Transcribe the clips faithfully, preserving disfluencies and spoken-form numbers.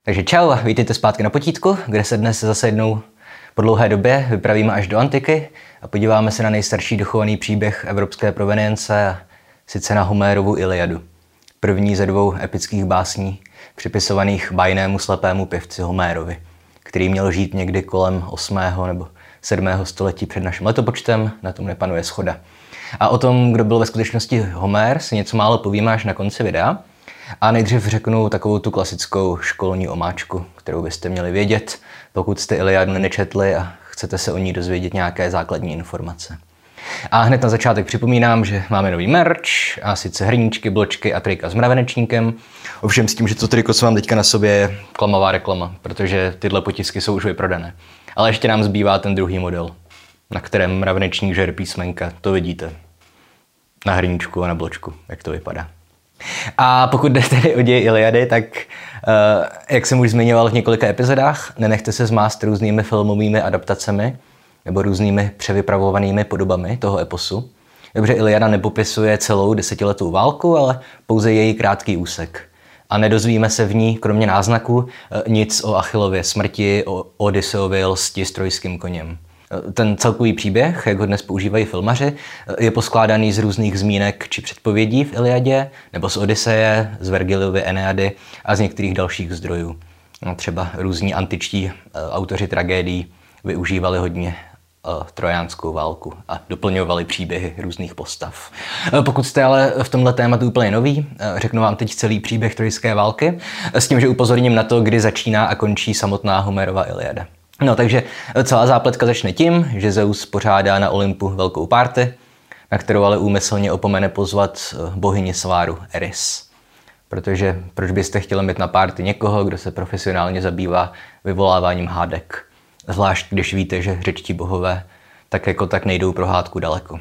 Takže čau a vítejte zpátky na Potítku, kde se dnes zase jednou po dlouhé době vypravíme až do antiky a podíváme se na nejstarší dochovaný příběh evropské provenience, a sice na Homérovu Iliadu. První ze dvou epických básní připisovaných bajnému slepému pěvci Homérovi, který měl žít někdy kolem osmého nebo sedmého století před naším letopočtem, na tom nepanuje shoda. A o tom, kdo byl ve skutečnosti Homér, si něco málo povíme až na konci videa. A nejdřív řeknu takovou tu klasickou školní omáčku, kterou byste měli vědět, pokud jste Iliadu nečetli a chcete se o ní dozvědět nějaké základní informace. A hned na začátek připomínám, že máme nový merch, a sice hrníčky, bločky a trika s mravenečníkem. Ovšem s tím, že to triko, co mám teďka na sobě, je klamavá reklama, protože tyhle potisky jsou už vyprodané. Ale ještě nám zbývá ten druhý model, na kterém mravenečník žere písmenka, to vidíte na hrníčku a na bločku, jak to vypadá. A pokud jde tedy o děj Iliady, tak uh, jak jsem už zmiňoval v několika epizodách, nenechte se zmást různými filmovými adaptacemi nebo různými převypravovanými podobami toho eposu. Dobře, Iliada nepopisuje celou desetiletou válku, ale pouze její krátký úsek. A nedozvíme se v ní, kromě náznaků, nic o Achillově smrti, o Odysseově lsti s trojským koněm. Ten celkový příběh, jak ho dnes používají filmaři, je poskládaný z různých zmínek či předpovědí v Iliadě, nebo z Odyseje, z Vergiliovy Eneady a z některých dalších zdrojů. Třeba různí antičtí autoři tragédií využívali hodně trojánskou válku a doplňovali příběhy různých postav. Pokud jste ale v tomhle tématu úplně noví, řeknu vám teď celý příběh trojské války, s tím, že upozorním na to, kdy začíná a končí samotná Homérova Iliada. No, takže celá zápletka začne tím, že Zeus pořádá na Olympu velkou párty, na kterou ale úmyslně opomene pozvat bohyni sváru Eris. Protože proč byste chtěli mít na párty někoho, kdo se profesionálně zabývá vyvoláváním hádek? Zvlášť když víte, že řečtí bohové tak jako tak nejdou pro hádku daleko.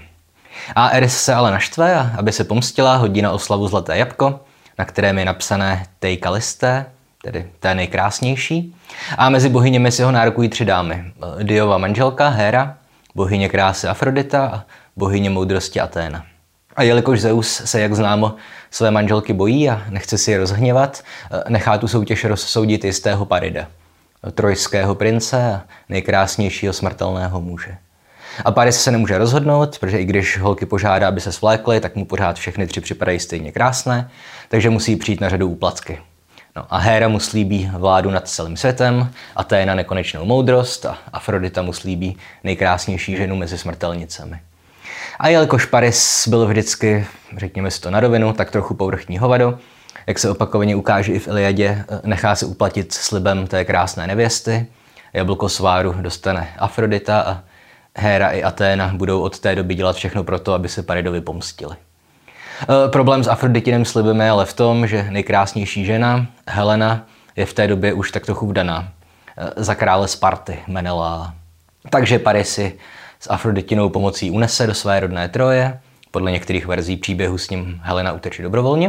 A Eris se ale naštve a aby se pomstila, hodí na oslavu zlaté jabko, na kterém je napsané Tej Kalisté, tedy té nejkrásnější. A mezi bohyněmi si ho nárokují tři dámy. Diova manželka Héra, bohyně krásy Afrodita a bohyně moudrosti Aténa. A jelikož Zeus se, jak známo, své manželky bojí a nechce si je rozhněvat, nechá tu soutěž rozsoudit jistého Parida, trojského prince a nejkrásnějšího smrtelného muže. A Paris se nemůže rozhodnout, protože i když holky požádá, aby se svlékly, tak mu pořád všechny tři připadají stejně krásné, takže musí přijít na řadu úplatky. No a Héra mu slíbí vládu nad celým světem, Aténa nekonečnou moudrost a Afrodita mu slíbí nejkrásnější ženu mezi smrtelnicemi. A jelikož Paris byl vždycky, řekněme si to na rovinu, tak trochu povrchní hovado, jak se opakovaně ukáže i v Iliadě, nechá se uplatit slibem té krásné nevěsty, jablko sváru dostane Afrodita a Héra i Aténa budou od té doby dělat všechno pro to, aby se Paridovi pomstili. E, problém s Afroditinem slibem je ale v tom, že nejkrásnější žena, Helena, je v té době už tak trochu vdaná e, za krále Sparty, Meneláa. Takže Paris si s Afroditinou pomocí unese do své rodné Troje, podle některých verzí příběhu s ním Helena uteče dobrovolně.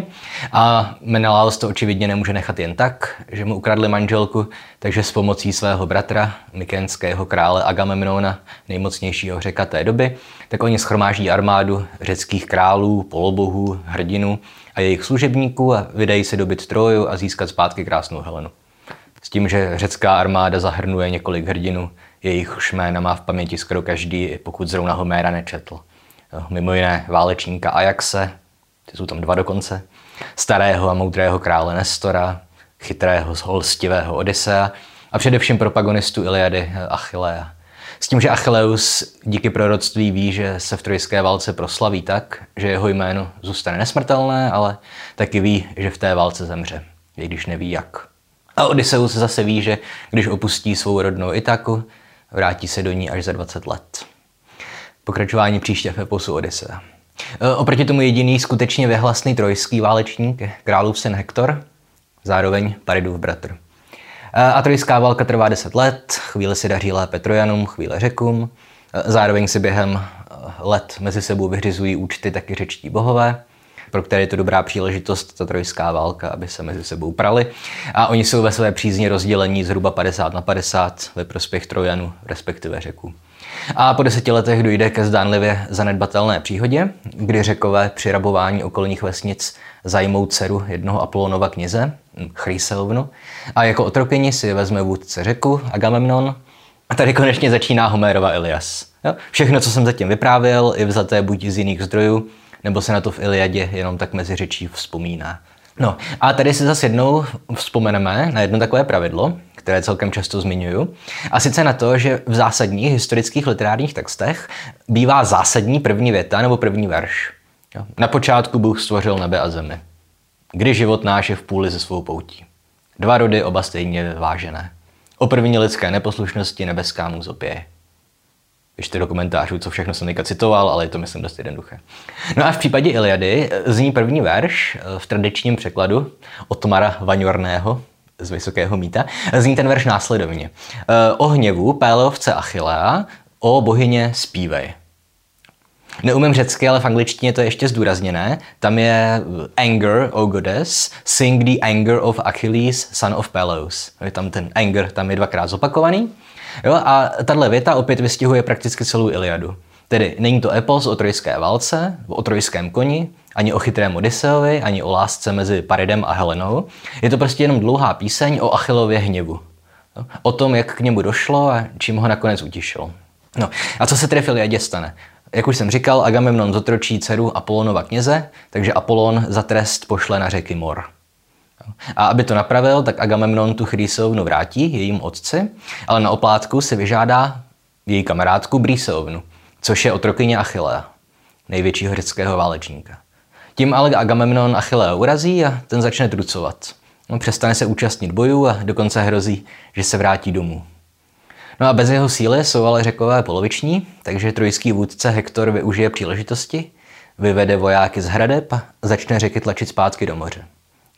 A Menelaos to očividně nemůže nechat jen tak, že mu ukradli manželku, takže s pomocí svého bratra, mykénského krále Agamemnona, nejmocnějšího Řeka té doby, tak oni shromáždí armádu řeckých králů, polobohů, hrdinů a jejich služebníků a vydají se dobit Troju a získat zpátky krásnou Helenu. S tím, že řecká armáda zahrnuje několik hrdinů, jejich jména má v paměti skoro každý, pokud zrovna Homéra nečetl. Mimo jiné válečníka Ajaxe, ty jsou tam dva dokonce, starého a moudrého krále Nestora, chytrého, holstivého Odyssea a především protagonistu Iliady Achillea. S tím, že Achilleus díky proroctví ví, že se v trojské válce proslaví tak, že jeho jméno zůstane nesmrtelné, ale taky ví, že v té válce zemře, i když neví jak. A Odysseus zase ví, že když opustí svou rodnou Itaku, vrátí se do ní až za dvacet let. Pokračování příště v eposu Odyssea. Oproti tomu jediný skutečně vyhlasný trojský válečník je králův syn Hektor, zároveň Paridův bratr. A trojská válka trvá deset let, chvíli si daří lépe Trojanům, chvíli Řekům, zároveň si během let mezi sebou vyřizují účty taky řečtí bohové. pro které je to dobrá příležitost, ta trojská válka, aby se mezi sebou prali. A oni jsou ve své přízni rozdělení zhruba padesát na padesát ve prospěch Trojanů, respektive Řeků. A po deseti letech dojde ke zdánlivě zanedbatelné příhodě, kdy Řekové při rabování okolních vesnic zajmou dceru jednoho Apolonova kněze, Chryseovnu, a jako otrokyni si vezme vůdce Řeku, Agamemnon. A tady konečně začíná Homérova Ilias. Jo? Všechno, co jsem zatím vyprávěl, je vzaté buď z jiných zdrojů, nebo se na to v Iliadě jenom tak mezi řečí vzpomíná. No a tady si zase jednou vzpomeneme na jedno takové pravidlo, které celkem často zmiňuju, a sice na to, že v zásadních historických literárních textech bývá zásadní první věta nebo první verš. Jo? Na počátku Bůh stvořil nebe a zemi. Kdy život náš je v půli ze svou poutí. Dva rody, oba stejně vážené. O první lidské neposlušnosti nebeská mu zopěje. Pište do komentářů, co všechno jsem teďka citoval, ale je to, myslím, dost jednoduché. No a v případě Iliady zní první verš v tradičním překladu Otmara Vaňorného z Vysokého mýta. Zní ten verš následovně. O hněvu Péleovce Achillea, o bohyně zpívej. Neumím řecky, ale v angličtině to je ještě zdůrazněné. Tam je anger, o goddess, sing the anger of Achilles, son of Peleus. Je tam ten anger, tam je dvakrát zopakovaný. Jo, a tahle věta opět vystihuje prakticky celou Iliadu. Tedy není to epos o trojské válce, o trojském koni, ani o chytrém Odysseovi, ani o lásce mezi Paridem a Helenou. Je to prostě jenom dlouhá píseň o Achillově hněvu. Jo, o tom, jak k němu došlo a čím ho nakonec utišilo. No a co se tedy v Iliadě stane? Jak už jsem říkal, Agamemnon zotročí dceru Apolonova kněze, takže Apollon za trest pošle na řeky mor. A aby to napravil, tak Agamemnon tu Chryseovnu vrátí jejímu otci, ale na oplátku si vyžádá její kamarádku Briseovnu, což je otrokyně Achillea, největšího řeckého válečníka. Tím ale Agamemnon Achillea urazí a ten začne trucovat. No, přestane se účastnit bojů a dokonce hrozí, že se vrátí domů. No a bez jeho síly jsou ale Řekové poloviční, takže trojský vůdce Hektor využije příležitosti, vyvede vojáky z hradeb a začne Řeky tlačit zpátky do moře.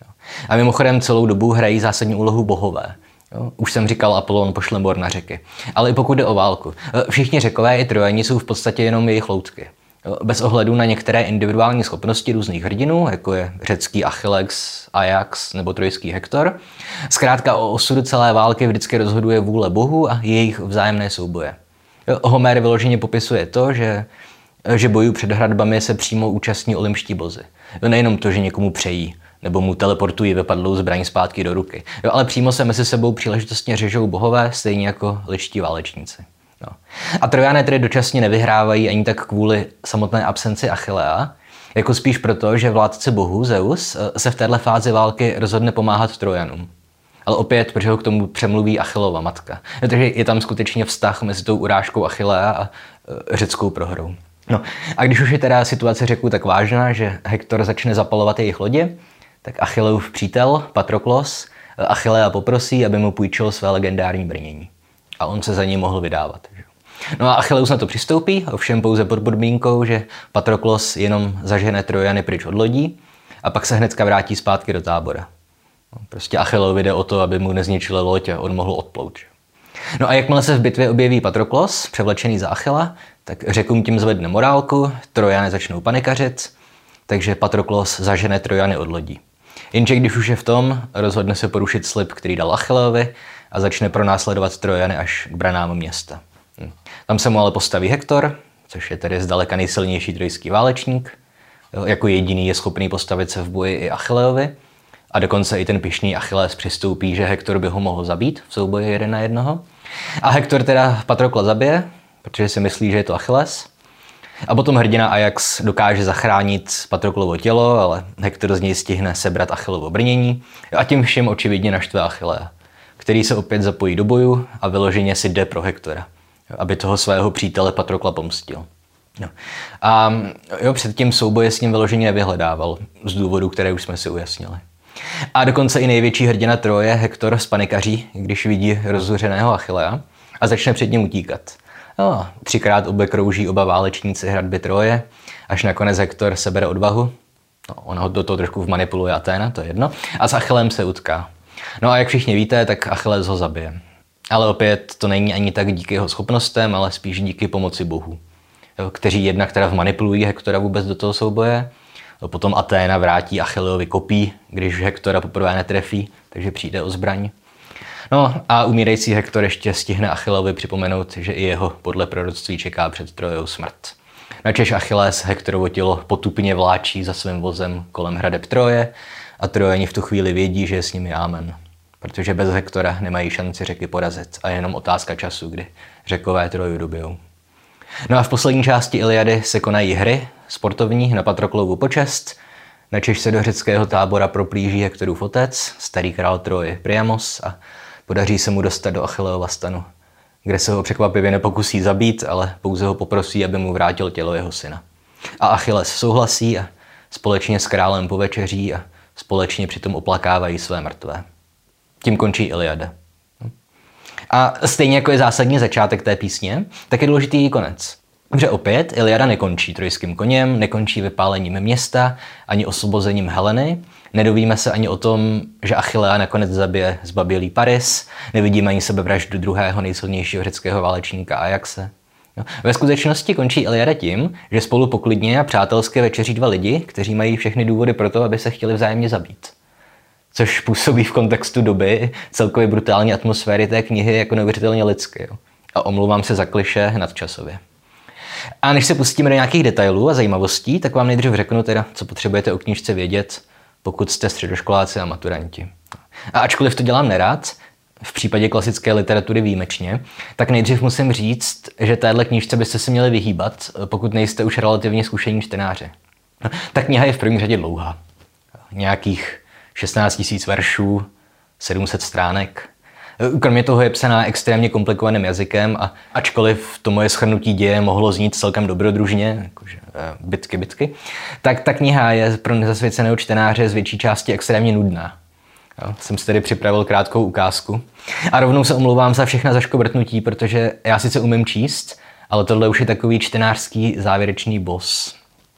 A mimochodem celou dobu hrají zásadní úlohu bohové. Jo? Už jsem říkal, Apollon pošle mor na řeky. Ale i pokud jde o válku. Všichni Řekové i Trojani jsou v podstatě jenom jejich loutky. Jo? Bez ohledu na některé individuální schopnosti různých hrdinů, jako je řecký Achillex, Ajax nebo trojský Hektor. Zkrátka o osudu celé války vždycky rozhoduje vůle bohů a jejich vzájemné souboje. Jo? Homér vyloženě popisuje to, že, že bojů před hradbami se přímo účastní olympští bozi. Jo? Nejenom to, že někomu přejí, nebo mu teleportují vypadlou zbraň zpátky do ruky. Jo, ale přímo se mezi sebou příležitostně řežou bohové, stejně jako ličtí válečníci. No. A Trojané tedy dočasně nevyhrávají ani tak kvůli samotné absenci Achillea, jako spíš proto, že vládce bohů Zeus se v této fázi války rozhodne pomáhat Trojanům. Ale opět, protože ho k tomu přemluví Achillova matka. Takže je tam skutečně vztah mezi tou urážkou Achillea a řeckou prohrou. No a když už je teda situace Řeků tak vážná, že Hektor začne zapalovat jejich lodě, tak Achilleův přítel, Patroklos, Achillea poprosí, aby mu půjčil své legendární brnění. A on se za ní mohl vydávat. No a Achilleus na to přistoupí, ovšem pouze pod podmínkou, že Patroklos jenom zažene Trojany pryč od lodí a pak se hnedka vrátí zpátky do tábora. Prostě Achilleovi jde o to, aby mu nezničili loď a on mohl odplout. No a jakmile se v bitvě objeví Patroklos, převlečený za Achilla, tak Řekům tím zvedne morálku, Trojany začnou panikařit, takže Patroklos zažene Trojany od lodí. Jenže když už je v tom, rozhodne se porušit slib, který dal Achilleovi a začne pronásledovat Trojany až k branám města. Tam se mu ale postaví Hektor, což je tedy zdaleka nejsilnější trojský válečník. Jako jediný je schopný postavit se v boji i Achilleovi. A dokonce i ten pyšný Achilles přistoupí, že Hektor by ho mohl zabít v souboji jeden na jednoho. A Hektor teda Patrokla zabije, protože si myslí, že je to Achilles. A potom hrdina Ajax dokáže zachránit Patroklovo tělo, ale Hektor z něj stihne sebrat Achillovo brnění a tím všem očividně naštve Achillea, který se opět zapojí do boju a vyloženě si jde pro Hektora, aby toho svého přítele Patrokla pomstil. No. A jo, předtím souboje s ním vyloženě nevyhledával, z důvodů, které už jsme si ujasnili. A dokonce i největší hrdina Troje, Hektor, spanikaří, když vidí rozzuřeného Achillea a začne před ním utíkat. No, třikrát obekrouží oba válečníci hradby Troje, až nakonec Hektor sebere odvahu. No, on ho do toho trošku vmanipuluje Aténa, to je jedno. A s Achillem se utká. No a jak všichni víte, tak Achilles ho zabije. Ale opět to není ani tak díky jeho schopnostem, ale spíš díky pomoci bohů, kteří jednak teda vmanipulují Hektora vůbec do toho souboje, Potom Aténa vrátí Achilleovi kopí, když Hektora poprvé netrefí, takže přijde o zbraň. No a umírající Hektor ještě stihne Achilleovi připomenout, že i jeho podle proroctví čeká před Trojou smrt. Načež Achilles Hektorovo tělo potupně vláčí za svým vozem kolem hradeb Troje a Trojani v tu chvíli vědí, že je s nimi Amen. Protože bez Hektora nemají šanci Řeky porazit a je jenom otázka času, kdy Řekové Troju dobijou. No a v poslední části Iliady se konají hry sportovní na Patroklovu počest, načež se do řeckého tábora proplíží Hektorův otec, starý král Troje Priamos, a podaří se mu dostat do Achilleova stanu, kde se ho překvapivě nepokusí zabít, ale pouze ho poprosí, aby mu vrátil tělo jeho syna. A Achilles souhlasí a společně s králem povečeří a společně přitom oplakávají své mrtvé. Tím končí Iliada. A stejně jako je zásadní začátek té písně, tak je důležitý její konec. Protože opět Iliada nekončí trojským koněm, nekončí vypálením města, ani osvobozením Heleny. Nedovíme se ani o tom, že Achillea nakonec zabije zbabělý Paris, nevidíme ani sebevraždu druhého nejsilnějšího řeckého válečníka Ajaxe. No, ve skutečnosti končí Iliada tím, že spolu poklidně a přátelsky večeří dva lidi, kteří mají všechny důvody pro to, aby se chtěli vzájemně zabít. Což působí v kontextu doby celkově brutální atmosféry té knihy jako neuvěřitelně lidsky. Jo. A omlouvám se za klišé nadčasově. A než se pustíme do nějakých detailů a zajímavostí, tak vám nejdřív řeknu teda, co potřebujete o knížce vědět, pokud jste středoškoláci a maturanti. A ačkoliv to dělám nerad, v případě klasické literatury výjimečně, tak nejdřív musím říct, že téhle knížce byste se měli vyhýbat, pokud nejste už relativně zkušení čtenáři. Ta kniha je v první řadě dlouhá. Nějakých šestnáct tisíc veršů, sedm set stránek. Kromě toho je psaná extrémně komplikovaným jazykem a ačkoliv to moje shrnutí děje mohlo znít celkem dobrodružně, jakože bitky, bitky, tak ta kniha je pro nezasvěceného čtenáře z větší části extrémně nudná. Jo, jsem si tedy připravil krátkou ukázku. A rovnou se omlouvám za všechna zaškobrtnutí, protože já sice umím číst, ale tohle už je takový čtenářský závěrečný boss.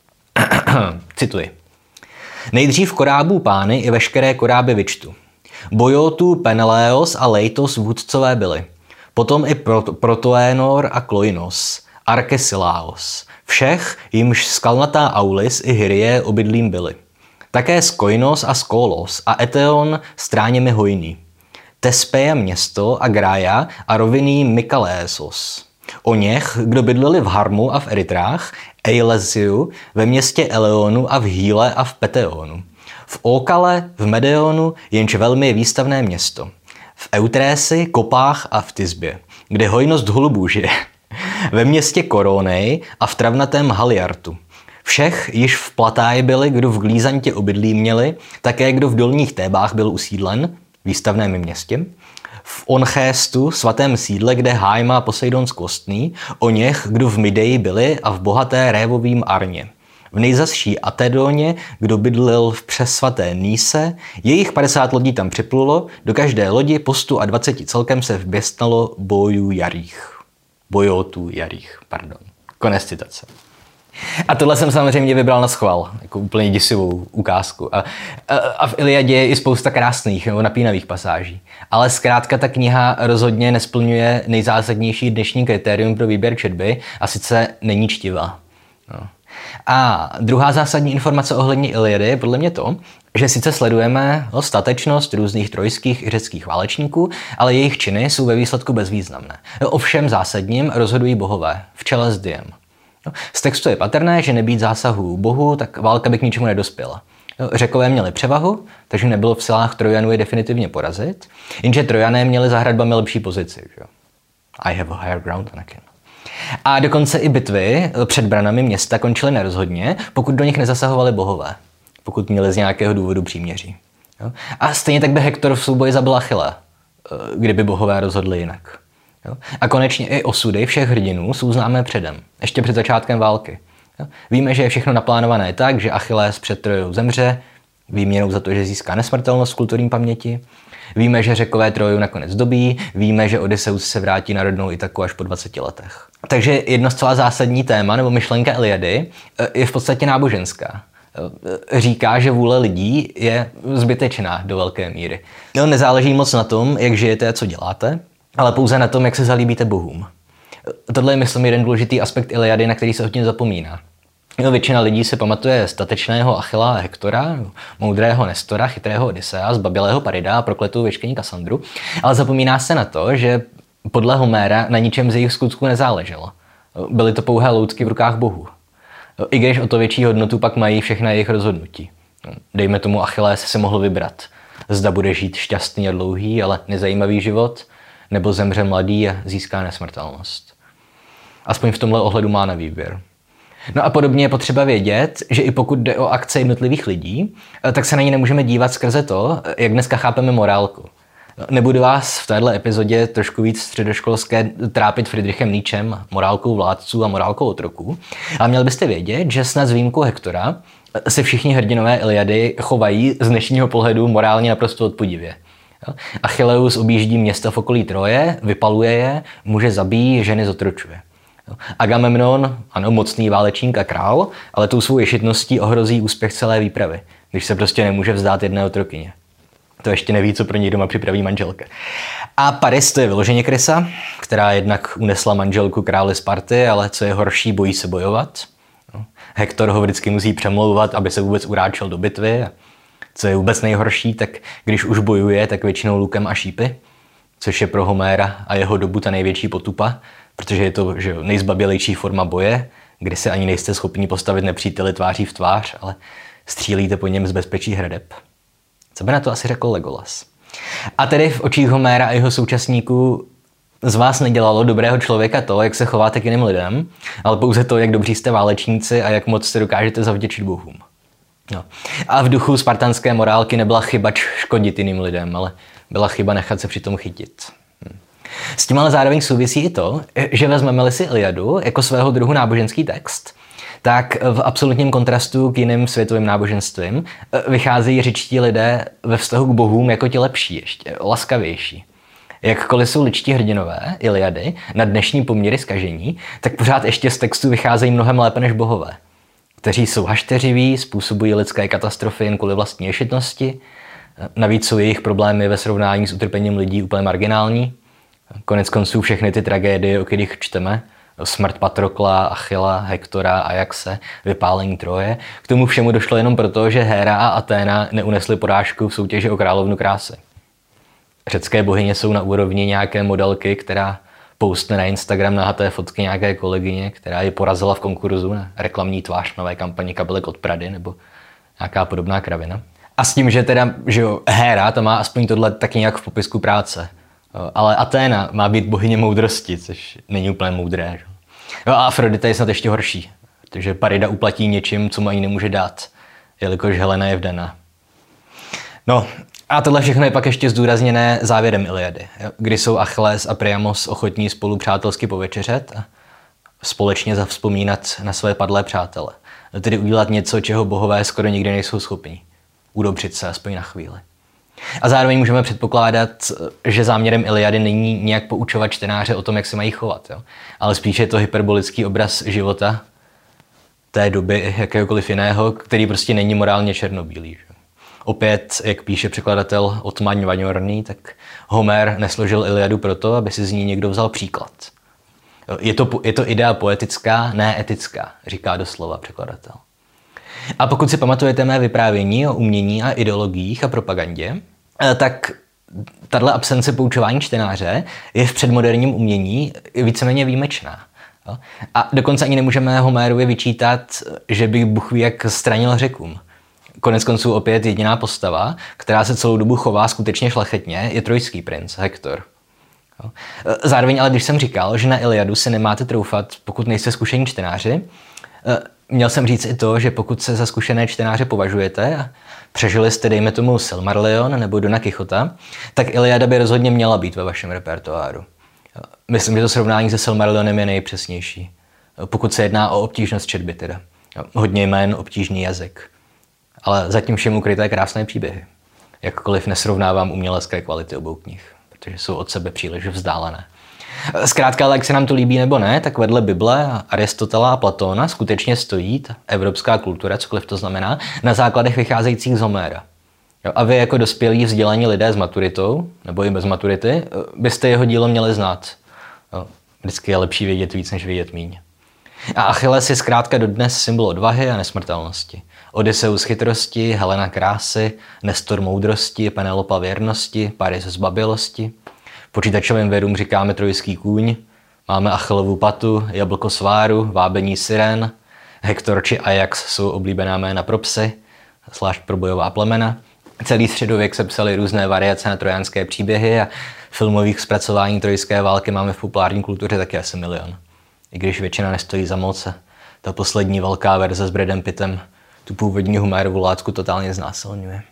Cituji. Nejdřív korábů pány i veškeré koráby vyčtu. Bojotu, Peneleos a Leitos vůdcové byli. Potom i Protoénor a Kloinos, Arkesilaos. Všech, jimž skalnatá Aulis i Hyrie obydlím byli. Také Skoinos a Skolos a Eteon stráněmi hojný. Tespeje město a Graja a rovinný Mykalésos. O něch, kdo bydleli v Harmu a v Eritrách, Eilesiu, ve městě Eleonu a v Híle a v Peteonu. V Ókale, v Medeonu, jenž velmi je výstavné město. V Eutrési, Kopách a v Tisbě, kde hojnost holubů žije. Ve městě Koronej a v travnatém Haliartu. Všech již v Platáji byli, kdo v Glízantě obydlí měli, také kdo v dolních Tébách byl usídlen, výstavném městě. V Onchéstu, svatém sídle, kde Háj má Poseidon skvostný, o něch, kdo v Mideji byli a v bohaté révovým Arně. V nejzasší Atedoně, kdo bydlel v přesvaté Níse, jejich padesát lodí tam připlulo, do každé lodi po stu a dvaceti celkem se vběstnalo bojů jarých. Bojotů jarých, pardon. Konec citace. A tohle jsem samozřejmě vybral na schvál, jako úplně děsivou ukázku. A, a, a v Iliadě je i spousta krásných nebo napínavých pasáží. Ale zkrátka ta kniha rozhodně nesplňuje nejzásadnější dnešní kritérium pro výběr četby, a sice není čtivá. No. A druhá zásadní informace ohledně Iliady je podle mě to, že sice sledujeme no, statečnost různých trojských i řeckých válečníků, ale jejich činy jsou ve výsledku bezvýznamné. Ovšem zásadním rozhodují bohové, v čele s Diem. No, z textu je patrné, že nebýt zásahů bohu, tak válka by k ničemu nedospěla. Řekové měli převahu, takže nebylo v silách Trojanů je definitivně porazit, jenže Trojané měli za hradbami lepší pozici. Že? I have a higher ground, Anakin. A dokonce i bitvy před branami města končily nerozhodně, pokud do nich nezasahovali bohové, pokud měli z nějakého důvodu příměří. Jo? A stejně tak by Hektor v souboji zabil Achille, kdyby bohové rozhodli jinak. Jo? A konečně i osudy všech hrdinů jsou známé předem, ještě před začátkem války. Jo? Víme, že je všechno naplánované tak, že Achilles před Trojou zemře, výměnou za to, že získá nesmrtelnost v kulturní paměti. Víme, že Řekové Troju nakonec dobí, víme, že Odysseus se vrátí na rodnou Itaku až po dvaceti letech. Takže jedno zcela zásadní téma nebo myšlenka Iliady je v podstatě náboženská. Říká, že vůle lidí je zbytečná do velké míry. No, nezáleží moc na tom, jak žijete a co děláte, ale pouze na tom, jak se zalíbíte bohům. Tohle je, myslím, jeden důležitý aspekt Iliady, na který se hodně zapomíná. Jo, většina lidí si pamatuje statečného Achilla a Hektora, moudrého Nestora, chytrého Odysea, zbabělého Parida a prokletou vyškyni Kassandru, ale zapomíná se na to, že podle Homéra na ničem z jejich skutků nezáleželo. Byly to pouhé loutky v rukách bohů. I když o to větší hodnotu pak mají všechna jejich rozhodnutí. Dejme tomu, Achilles si mohl vybrat. Zda bude žít šťastný a dlouhý, ale nezajímavý život, nebo zemře mladý a získá nesmrtelnost. Aspoň v tomhle ohledu má na výběr. No a podobně je potřeba vědět, že i pokud jde o akce jednotlivých lidí, tak se na ní nemůžeme dívat skrze to, jak dneska chápeme morálku. Nebudu vás v této epizodě trošku víc středoškolské trápit Friedrichem Nietzschem, morálkou vládců a morálkou otroků, ale měl byste vědět, že snad s výjimkou Hektora se všichni hrdinové Iliady chovají z dnešního pohledu morálně naprosto odpudivě. Achilleus objíždí města v okolí Troje, vypaluje je, muže zabíjí, ženy zotročuje. Agamemnon, ano, mocný válečník a král, ale tou svou ješitností ohrozí úspěch celé výpravy, když se prostě nemůže vzdát jedné otrokyně. To ještě neví, co pro něj doma připraví manželka. A Paris, to je vyloženě krysa, která jednak unesla manželku králi Sparty, ale co je horší, bojí se bojovat. Hektor ho vždycky musí přemlouvat, aby se vůbec uráčel do bitvy. A co je vůbec nejhorší, tak když už bojuje, tak většinou lukem a šípy, což je pro Homéra a jeho dobu ta největší potupa, protože je to že nejzbabělejší forma boje, kdy se ani nejste schopni postavit nepříteli tváří v tvář, ale střílíte po něm z bezpečí hradeb. Co by na to asi řekl Legolas? A tedy v očích Homéra a jeho současníků z vás nedělalo dobrého člověka to, jak se chováte k jiným lidem, ale pouze to, jak dobří jste válečníci a jak moc se dokážete zavděčit bohům. No. A v duchu spartanské morálky nebyla chyba škodit jiným lidem, ale byla chyba nechat se přitom chytit. Hm. S tím ale zároveň souvisí i to, že vezmeme-li si Iliadu jako svého druhu náboženský text, tak v absolutním kontrastu k jiným světovým náboženstvím vycházejí řečtí lidé ve vztahu k bohům jako ti lepší, ještě laskavější. Jakkoliv jsou ličtí hrdinové, Iliady, na dnešní poměry zkažení, tak pořád ještě z textu vycházejí mnohem lépe než bohové, kteří jsou hašteřiví, způsobují lidské katastrofy jen kvůli vlastní ješitnosti, navíc jsou jejich problémy ve srovnání s utrpením lidí úplně marginální. Konec konců všechny ty tragédie, o kterých čteme, smrt Patrokla, Achilla, Hektora, Ajaxe, vypálení Troje, k tomu všemu došlo jenom proto, že Héra a Aténa neunesly porážku v soutěži o královnu krásy. Řecké bohyně jsou na úrovni nějaké modelky, která postne na Instagram nahaté fotky nějaké kolegyně, která ji porazila v konkurzu na reklamní tvář nové kampaně kabelek od Prady nebo nějaká podobná kravina. A s tím, že teda, že jo, Héra, ta má aspoň tohle taky nějak v popisku práce. Ale Aténa má být bohyně moudrosti, což není úplně moudré. Že? Jo, a Afrodita je snad ještě horší, protože Parida uplatí něčím, co mu ani nemůže dát, jelikož Helena je vdaná. No a tohle všechno je pak ještě zdůrazněné závěrem Iliady, jo? Kdy jsou Achilles a Priamos ochotní spolu přátelsky povečeřet a společně zavzpomínat na své padlé přátele. Tedy udělat něco, čeho bohové skoro nikdy nejsou schopni. Udobřit se aspoň na chvíli. A zároveň můžeme předpokládat, že záměrem Iliady není nějak poučovat čtenáře o tom, jak se mají chovat, jo? Ale spíše je to hyperbolický obraz života té doby jakéhokoliv jiného, který prostě není morálně černobílý. Že? Opět, jak píše překladatel Otmaň Vaňorný, tak Homer nesložil Iliadu proto, aby si z ní někdo vzal příklad. Je to, je to idea poetická, ne etická, říká doslova překladatel. A pokud si pamatujete mé vyprávění o umění a ideologiích a propagandě, tak tato absence poučování čtenáře je v předmoderním umění víceméně výjimečná. A dokonce ani nemůžeme Homérovi vyčítat, že by Bůh ví, jak stranil Řekům. Konec konců opět jediná postava, která se celou dobu chová skutečně šlechetně, je trojský princ, Hektor. Zároveň ale když jsem říkal, že na Iliadu se nemáte troufat, pokud nejste zkušení čtenáři, měl jsem říct i to, že pokud se za zkušené čtenáře považujete a přežili jste, dejme tomu, Silmarillion nebo Dona Quixota, tak Iliada by rozhodně měla být ve vašem repertoáru. Myslím, že to srovnání se Silmarillionem je nejpřesnější. Pokud se jedná o obtížnost četby teda. Hodně jmén, obtížný jazyk. Ale zatím všem ukryté krásné příběhy. Jakkoliv nesrovnávám umělecké kvality obou knih, protože jsou od sebe příliš vzdálené. Zkrátka, ale jak se nám to líbí nebo ne, tak vedle Bible, Aristotela a Platóna skutečně stojí ta evropská kultura, cokoliv to znamená, na základech vycházejících z Homéra. Jo, a vy jako dospělí vzdělaní lidé s maturitou, nebo i bez maturity, byste jeho dílo měli znát. Jo, vždycky je lepší vědět víc, než vědět míň. A Achilles je zkrátka dodnes symbol odvahy a nesmrtelnosti. Odysseus chytrosti, Helena krásy, Nestor moudrosti, Penelopa věrnosti, Paris zbabělosti. Počítačovým vědům říkáme trojský kůň, máme Achillovu patu, jablko sváru, vábení sirén, Hektor či Ajax jsou oblíbená jména pro psy, zvlášť pro bojová plemena. Celý středověk se psaly různé variace na trojanské příběhy a filmových zpracování trojské války máme v populární kultuře taky asi milion. I když většina nestojí za moc, ta poslední velká verze s Bradem Pittem tu původní Homérovu látku totálně znásilňuje.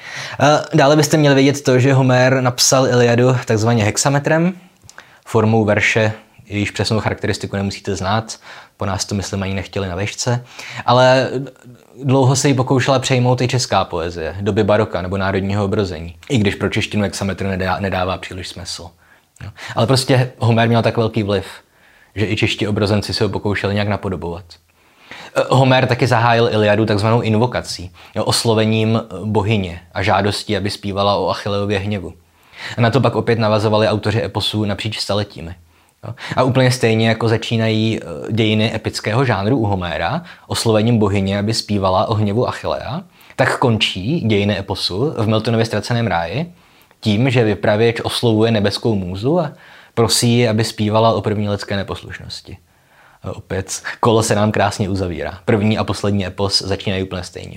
Dále byste měli vědět to, že Homér napsal Iliadu takzvaně hexametrem, formou verše, jejíž přesnou charakteristiku nemusíte znát, po nás to myslím ani nechtěli na vešce, ale dlouho se jí pokoušela přejmout i česká poezie, doby baroka nebo národního obrození, i když pro češtinu hexametr nedá, nedává příliš smysl. No. Ale prostě Homér měl tak velký vliv, že i čeští obrozenci se ho pokoušeli nějak napodobovat. Homér taky zahájil Iliadu takzvanou invokací, oslovením bohyně a žádostí, aby zpívala o Achilleově hněvu. A na to pak opět navazovali autoři eposů napříč staletími. A úplně stejně jako začínají dějiny epického žánru u Homéra oslovením bohyně, aby zpívala o hněvu Achillea, tak končí dějiny eposu v Miltonově Ztraceném ráji tím, že vypravěč oslovuje nebeskou můzu a prosí ji, aby zpívala o první lidské neposlušnosti. A opět kolo se nám krásně uzavírá. První a poslední epos začínají úplně stejně.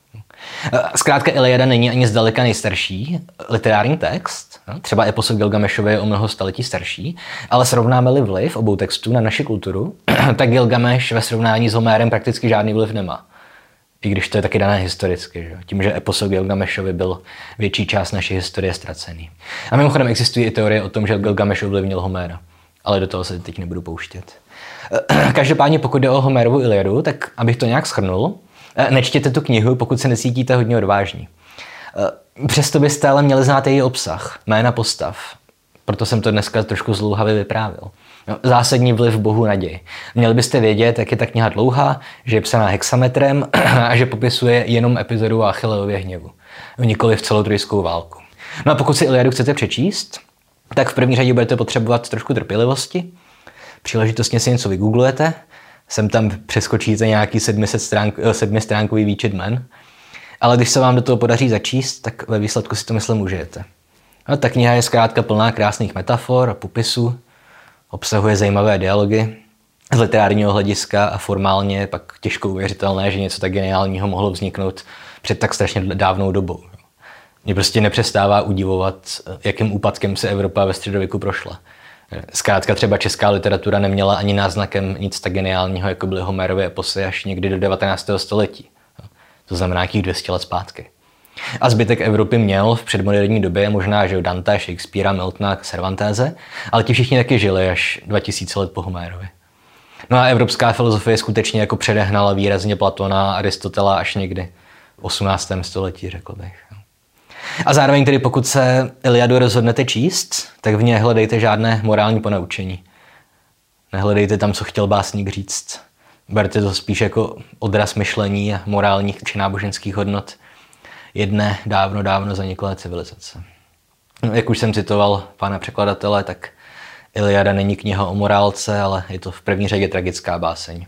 Zkrátka Iliada není ani zdaleka nejstarší literární text, třeba epos o Gilgamešově je o mnoho staletí starší, ale srovnáme-li vliv obou textů na naši kulturu, tak Gilgameš ve srovnání s Homérem prakticky žádný vliv nemá. I když to je taky dané historicky, že? Tím, že epos o Gilgamešovi byl větší část naší historie ztracený. A mimochodem existují i teorie o tom, že Gilgameš ovlivnil Homéra, ale do toho se teď nebudu pouštět. Každopádně pokud jde o Homérovu Iliadu, tak abych to nějak shrnul, nečtěte tu knihu, pokud se necítíte hodně odvážní. Přesto byste ale měli znát její obsah, jména postav. Proto jsem to dneska trošku zlouhavě vyprávil. Zásadní vliv bohu naději. Měli byste vědět, jak je ta kniha dlouhá, že je psaná hexametrem a že popisuje jenom epizodu o Achilleově hněvu. Nikoli v celou trojskou válku. No a pokud si Iliadu chcete přečíst, tak v první řadě budete potřebovat trošku trpělivosti. Příležitostně si něco vygooglujete, sem tam přeskočíte nějaký sedmistránkový výčet jmen, ale když se vám do toho podaří začíst, tak ve výsledku si to myslím užijete. No, ta kniha je zkrátka plná krásných metafor a popisů, obsahuje zajímavé dialogy, z literárního hlediska a formálně pak těžko uvěřitelné, že něco tak geniálního mohlo vzniknout před tak strašně dávnou dobou. Mě prostě nepřestává udivovat, jakým úpadkem se Evropa ve středověku prošla. Zkrátka třeba česká literatura neměla ani náznakem nic tak geniálního, jako byly Homérovy eposy až někdy do devatenáctého století. To znamená nějakých dvě stě let zpátky. A zbytek Evropy měl v předmoderní době možná, že Dante, Shakespearea, Miltona, Cervantese, ale ti všichni taky žili až dva tisíce let po Homérovi. No a evropská filozofie skutečně jako předehnala výrazně Platona a Aristotela až někdy v osmnáctém století, řekl bych. A zároveň tedy pokud se Iliadu rozhodnete číst, tak v ní nehledejte žádné morální ponaučení. Nehledejte tam, co chtěl básník říct. Berte to spíš jako odraz myšlení a morálních či náboženských hodnot jedné dávno, dávno zaniklé civilizace. No, jak už jsem citoval pana překladatele, tak Iliada není kniha o morálce, ale je to v první řadě tragická báseň.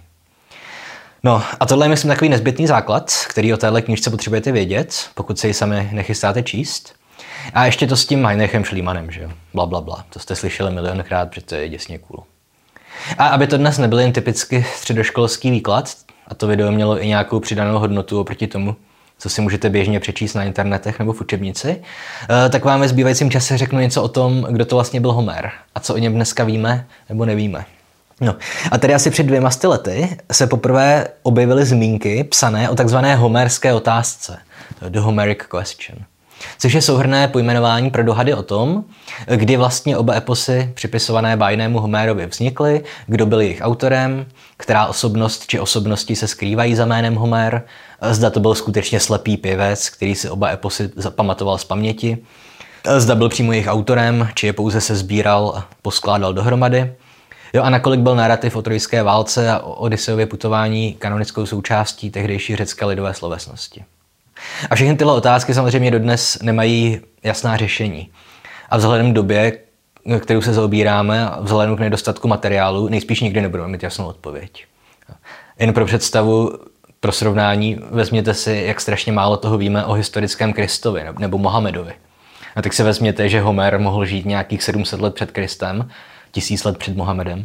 No a tohle je, myslím, takový nezbytný základ, který o téhle knižce potřebujete vědět, pokud se ji sami nechystáte číst. A ještě to s tím Heinrichem Schliemannem, že jo? Bla, bla, bla. To jste slyšeli milionkrát, protože to je děsně cool. A aby to dnes nebyl jen typicky středoškolský výklad, a to video mělo i nějakou přidanou hodnotu oproti tomu, co si můžete běžně přečíst na internetech nebo v učebnici, tak vám ve zbývajícím čase řeknu něco o tom, kdo to vlastně byl Homér a co o něm dneska víme nebo nevíme. No a tady asi před dvěma sty lety se poprvé objevily zmínky psané o takzvané homérské otázce, the Homeric question, což je souhrnné pojmenování pro dohady o tom, kdy vlastně oba eposy připisované bájnému Homérovi vznikly, kdo byl jejich autorem, která osobnost či osobnosti se skrývají za jménem Homér, zda to byl skutečně slepý pěvec, který si oba eposy zapamatoval z paměti, zda byl přímo jejich autorem, či je pouze se sbíral a poskládal dohromady. Jo, a nakolik byl narrativ o trojské válce a o Odysseově putování kanonickou součástí tehdejší řecké lidové slovesnosti. A všechny tyhle otázky samozřejmě dodnes nemají jasná řešení. A vzhledem k době, kterou se zaobíráme, a vzhledem k nedostatku materiálu, nejspíš nikdy nebudeme mít jasnou odpověď. Jen pro představu, pro srovnání, vezměte si, jak strašně málo toho víme o historickém Kristovi nebo Mohamedovi. A tak si vezměte, že Homer mohl žít nějakých sedm set let před Kristem, tisíc let před Mohamedem.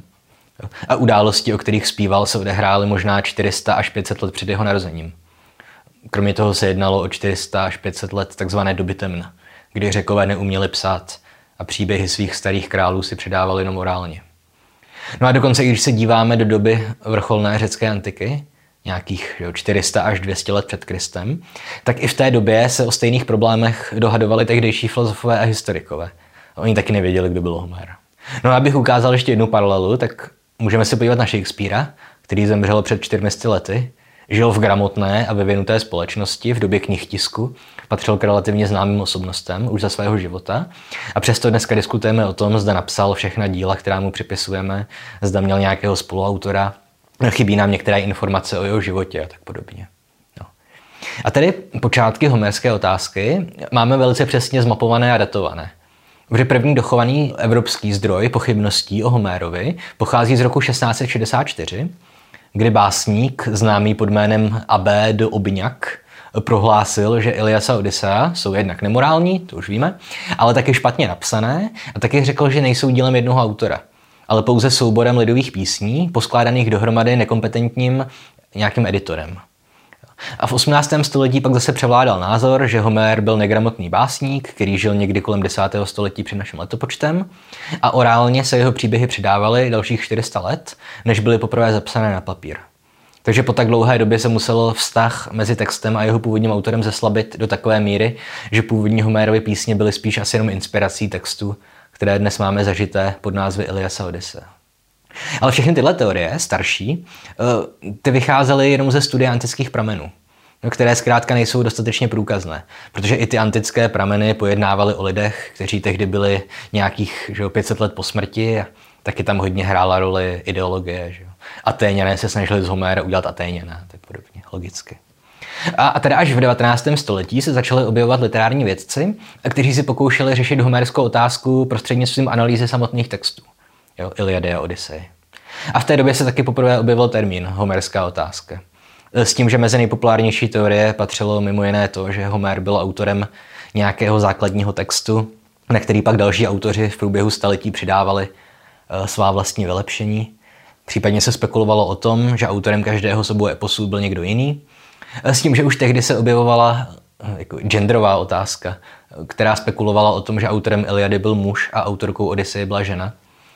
A události, o kterých zpíval, se odehrály možná čtyři sta až pět set let před jeho narozením. Kromě toho se jednalo o čtyři sta až pět set let takzvané doby temna, kdy Řekové neuměli psát a příběhy svých starých králů si předávali jenom orálně. No a dokonce, když se díváme do doby vrcholné řecké antiky, nějakých jo, čtyři sta až dvě stě let před Kristem, tak i v té době se o stejných problémech dohadovali tehdejší filozofové a historikové. Oni taky nevěděli, kdo byl Homer. No a abych ukázal ještě jednu paralelu, tak můžeme se podívat na Shakespearea, který zemřel před čtyřmi sty lety, žil v gramotné a vyvinuté společnosti v době knihtisku, patřil k relativně známým osobnostem už za svého života a přesto dneska diskutujeme o tom, zda napsal všechna díla, která mu připisujeme, zda měl nějakého spoluautora, chybí nám některé informace o jeho životě a tak podobně. No. A tedy počátky homerské otázky máme velice přesně zmapované a datované. Protože první dochovaný evropský zdroj pochybností o Homérovi pochází z roku šestnáct set šedesát čtyři, kdy básník známý pod jménem Abbé de Aubignac prohlásil, že Ilias a Odyssea jsou jednak nemorální, to už víme, ale taky špatně napsané a taky řekl, že nejsou dílem jednoho autora, ale pouze souborem lidových písní, poskládaných dohromady nekompetentním nějakým editorem. A v osmnáctém století pak zase převládal názor, že Homér byl negramotný básník, který žil někdy kolem desátého století před naším letopočtem a orálně se jeho příběhy předávaly dalších čtyři sta let, než byly poprvé zapsané na papír. Takže po tak dlouhé době se musel vztah mezi textem a jeho původním autorem zeslabit do takové míry, že původní Homérovy písně byly spíš asi jenom inspirací textu, které dnes máme zažité pod názvy Ilias a Odyssea. Ale všechny tyhle teorie, starší, ty vycházely jenom ze studie antických pramenů, které zkrátka nejsou dostatečně průkazné, protože i ty antické prameny pojednávaly o lidech, kteří tehdy byli nějakých že jo, pět set let po smrti a taky tam hodně hrála roli ideologie. Že jo. Atéňané se snažili z Homéra udělat Atéňana, tak podobně, logicky. A, a teda až v devatenáctém století se začaly objevovat literární vědci, kteří si pokoušeli řešit homérskou otázku prostřednictvím analýzy samotných textů. Jo, Iliady a Odyssey. A v té době se taky poprvé objevil termín homerská otázka. S tím, že mezi nejpopulárnější teorie patřilo mimo jiné to, že Homer byl autorem nějakého základního textu, na který pak další autoři v průběhu staletí přidávali svá vlastní vylepšení. Případně se spekulovalo o tom, že autorem každého z obou eposů byl někdo jiný. S tím, že už tehdy se objevovala jako genderová otázka, která spekulovala o tom, že autorem Iliady byl muž a autorkou Odyssey byla žena.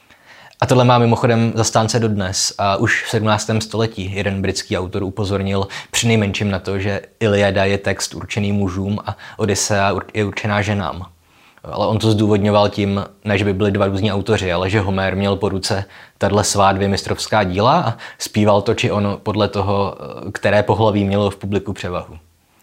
A tohle má mimochodem zastánce dodnes a už v sedmnáctém století jeden britský autor upozornil přinejmenším na to, že Iliada je text určený mužům a Odyssea je určená ženám. Ale on to zdůvodňoval tím, ne že by byli dva různí autoři, ale že Homer měl po ruce tato svá dvě mistrovská díla a zpíval to či ono podle toho, které pohlaví mělo v publiku převahu.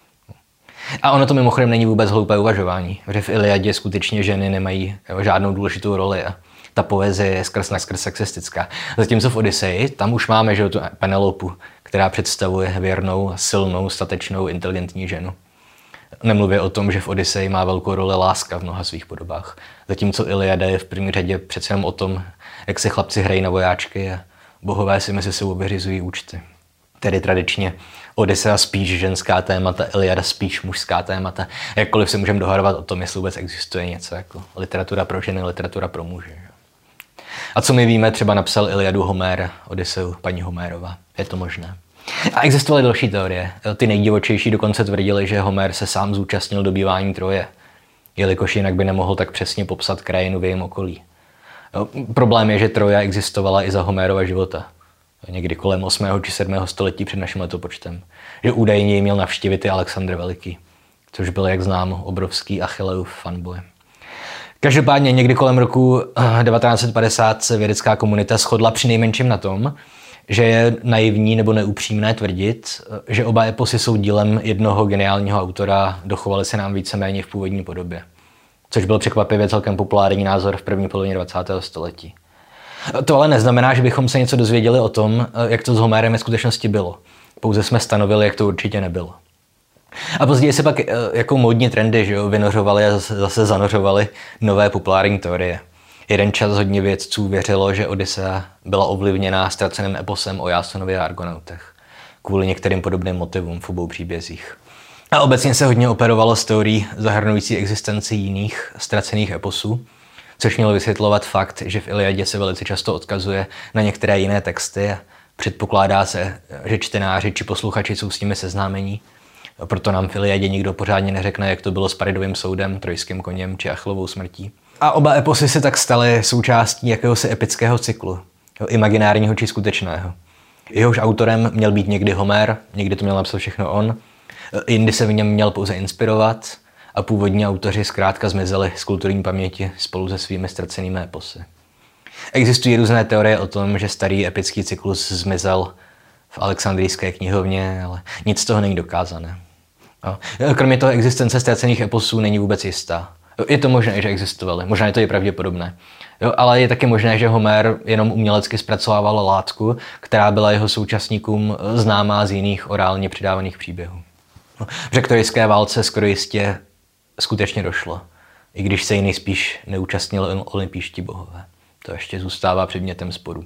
A ono to mimochodem není vůbec hloupé uvažování, že v Iliadě skutečně ženy nemají žádnou důležitou roli a ta poezie je skrz naskrz sexistická. Zatímco v Odysseji, tam už máme že tu Penelopu, která představuje věrnou, silnou, statečnou, inteligentní ženu. Nemluvě o tom, že v Odysseji má velkou roli láska v mnoha svých podobách. Zatímco Iliada je v první řadě přece jenom o tom, jak se chlapci hrají na vojáčky a bohové si mezi sebou vyřizují účty. Tedy tradičně Odyssea spíš ženská témata, Iliada spíš mužská témata. Jakkoliv se můžeme dohadovat o tom, jestli vůbec existuje něco jako literatura pro ženy, literatura pro muže. A co my víme, třeba napsal Iliadu Homér, Odysseu paní Homérova. Je to možné. A existovaly další teorie. Ty nejdivočejší dokonce tvrdili, že Homér se sám zúčastnil dobývání Troje, jelikož jinak by nemohl tak přesně popsat krajinu v jejím okolí. No, problém je, že Troja existovala i za Homérova života. Někdy kolem osmého či sedmého století před naším letopočtem. Že údajně ji měl navštívit i Alexandr Veliký, což byl, jak známo, obrovský Achilleův fanboy. Každopádně někdy kolem roku devatenáct set padesát se vědecká komunita shodla přinejmenším na tom, že je naivní nebo neupřímné tvrdit, že oba eposy jsou dílem jednoho geniálního autora, dochovaly se nám víceméně v původní podobě. Což byl překvapivě celkem populární názor v první polovině dvacátého století. To ale neznamená, že bychom se něco dozvěděli o tom, jak to s Homérem ve skutečnosti bylo. Pouze jsme stanovili, jak to určitě nebylo. A později se pak jako módní trendy že jo, vynořovaly a zase zanořovaly nové populární teorie. Jeden čas hodně vědců věřilo, že Odyssea byla ovlivněná ztraceným eposem o Jásonově a Argonautech, kvůli některým podobným motivům v obou příbězích. A obecně se hodně operovalo s teorií zahrnující existenci jiných ztracených eposů, což mělo vysvětlovat fakt, že v Iliadě se velice často odkazuje na některé jiné texty a předpokládá se, že čtenáři či posluchači jsou s nimi seznámení. Proto nám v Iliadě nikdo pořádně neřekne, jak to bylo s Paridovým soudem, Trojským koněm či Achillovou smrtí. A oba eposy se tak staly součástí jakéhosi epického cyklu, imaginárního či skutečného. Jehož autorem měl být někdy Homér, někdy to měl napsat všechno on, jindy se v něm měl pouze inspirovat a původní autoři zkrátka zmizeli z kulturní paměti spolu se svými ztracenými eposy. Existují různé teorie o tom, že starý epický cyklus zmizel v Alexandrijské knihovně, ale nic z toho není dokázané. Kromě toho existence ztracených eposů není vůbec jistá. Je to možné, že existovaly, možná je to i pravděpodobné. Jo, ale je taky možné, že Homér jenom umělecky zpracovával látku, která byla jeho současníkům známá z jiných orálně přidávaných příběhů. No, v Řektorejské válce skoro jistě skutečně došlo, i když se jí nejspíš neúčastnili olympijští bohové. To ještě zůstává předmětem sporu.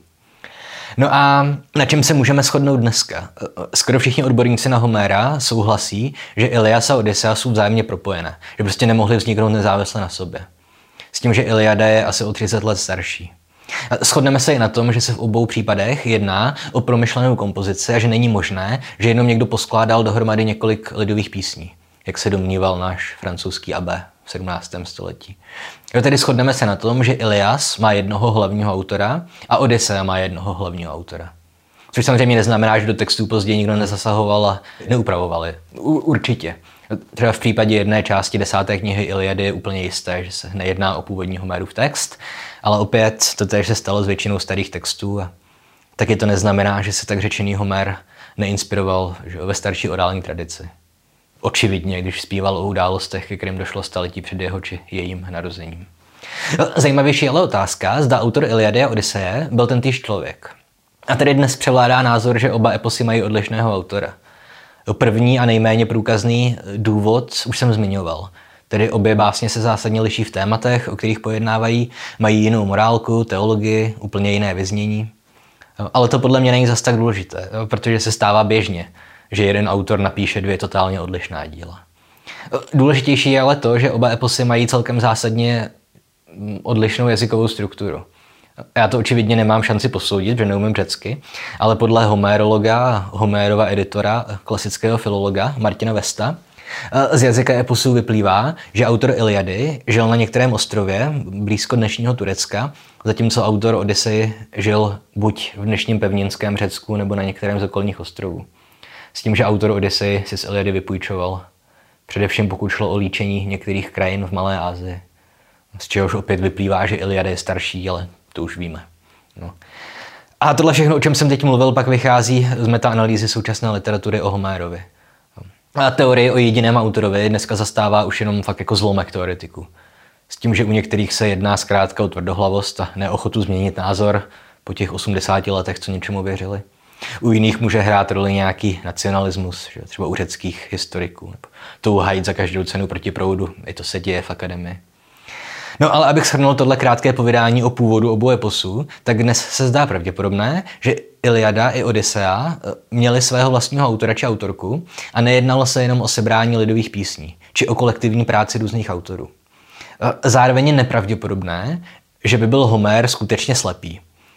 No a na čem se můžeme shodnout dneska? Skoro všichni odborníci na Homéra souhlasí, že Ilias a Odyssea jsou vzájemně propojené, že prostě nemohly vzniknout nezávisle na sobě. S tím, že Iliada je asi o třicet let starší. Shodneme se i na tom, že se v obou případech jedná o promyšlenou kompozici a že není možné, že jenom někdo poskládal dohromady několik lidových písní, jak se domníval náš francouzský abbé v sedmnáctém století. Jo, tedy shodneme se na tom, že Ilias má jednoho hlavního autora a Odyssea má jednoho hlavního autora. Což samozřejmě neznamená, že do textů později nikdo nezasahoval a neupravoval je. Určitě. Třeba v případě jedné části desáté knihy Iliady je úplně jisté, že se nejedná o původní Homérův text, ale opět to též se stalo s většinou starých textů a taky to neznamená, že se tak řečený Homér neinspiroval že, ve starší orální tradici. Očividně, když zpíval o událostech, ke kterým došlo staletí před jeho či jejím narozením. Zajímavější ale otázka, zda autor Iliady a Odyseje byl tentýž člověk. A tedy dnes převládá názor, že oba eposy mají odlišného autora. První a nejméně průkazný důvod už jsem zmiňoval. Tedy obě básně se zásadně liší v tématech, o kterých pojednávají, mají jinou morálku, teologii, úplně jiné vyznění. Ale to podle mě není zas tak důležité, protože se stává běžně, že jeden autor napíše dvě totálně odlišná díla. Důležitější je ale to, že oba eposy mají celkem zásadně odlišnou jazykovou strukturu. Já to očividně nemám šanci posoudit, že neumím řecky, ale podle homérologa, Homérova editora, klasického filologa Martina Vesta, z jazyka eposů vyplývá, že autor Iliady žil na některém ostrově blízko dnešního Turecka, zatímco autor Odyssey žil buď v dnešním pevninském Řecku nebo na některém z okolních ostrovů. S tím, že autor Odyssey si z Iliady vypůjčoval, především pokud šlo o líčení některých krajin v Malé Asii. Z čehož opět vyplývá, že Iliada je starší, ale to už víme. No. A tohle všechno, o čem jsem teď mluvil, pak vychází z metaanalýzy současné literatury o Homérovi. A teorie o jediném autorovi dneska zastává už jenom fakt jako zlomek teoretiků. S tím, že u některých se jedná zkrátka o tvrdohlavost a neochotu změnit názor po těch osmdesáti letech, co něčemu věřili. U jiných může hrát roli nějaký nacionalismus, že? Třeba u řeckých historiků. Nebo touha jít za každou cenu proti proudu, i to se děje v akademii. No ale abych shrnul tohle krátké povídání o původu obou eposů, tak dnes se zdá pravděpodobné, že Iliada i Odyssea měli svého vlastního autora či autorku a nejednalo se jenom o sebrání lidových písní, či o kolektivní práci různých autorů. Zároveň je nepravděpodobné, že by byl Homér skutečně slepý.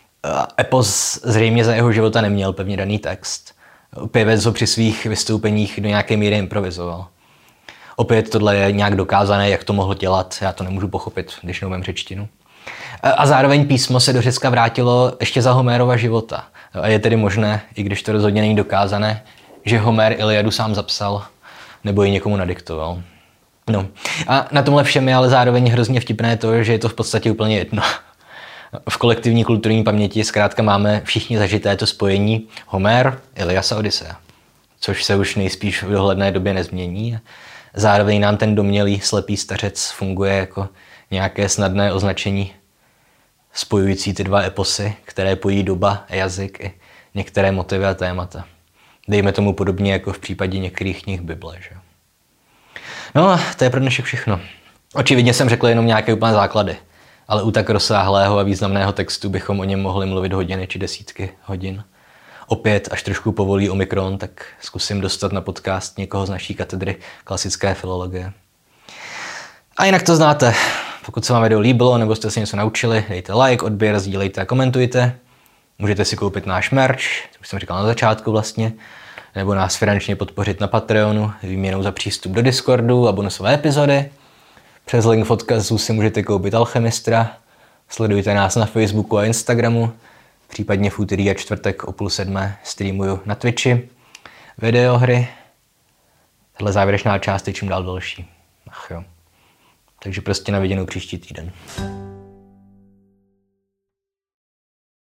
Epos zřejmě za jeho života neměl pevně daný text. Pěvec ho při svých vystoupeních do nějaké míry improvizoval. Opět tohle je nějak dokázané, jak to mohl dělat, já to nemůžu pochopit, když neumím řečtinu. A zároveň písmo se do Řecka vrátilo ještě za Homérova života. A je tedy možné, i když to rozhodně není dokázané, že Homér Iliadu sám zapsal nebo ji někomu nadiktoval. No. A na tomhle všem je ale zároveň hrozně vtipné to, že je to v podstatě úplně jedno. V kolektivní kulturní paměti zkrátka máme všichni zažité to spojení Homér, Ilias a Odyssea, což se už nejspíš v dohledné době nezmění. Zároveň nám ten domnělý slepý stařec funguje jako nějaké snadné označení spojující ty dva eposy, které pojí doba, jazyk i některé motivy a témata. Dejme tomu podobně jako v případě některých knih Bible. Že? No a to je pro dnešek všechno. Očividně jsem řekl jenom nějaké úplné základy. ale u tak rozsáhlého a významného textu bychom o něm mohli mluvit hodiny či desítky hodin. Opět, až trošku povolí Omikron, tak zkusím dostat na podcast někoho z naší katedry klasické filologie. A jinak to znáte. Pokud se vám video líbilo nebo jste si něco naučili, dejte like, odběr, sdílejte a komentujte. Můžete si koupit náš merch, to už jsem říkal na začátku vlastně, nebo nás finančně podpořit na Patreonu výměnou za přístup do Discordu a bonusové epizody. Přes link v odkazu si můžete koupit Alchemistra. Sledujte nás na Facebooku a Instagramu. Případně v úterý a čtvrtek o půl sedmé streamuju na Twitchi videohry. Tahle závěrečná část je čím dál další. Ach jo. Takže prostě na viděnou příští týden.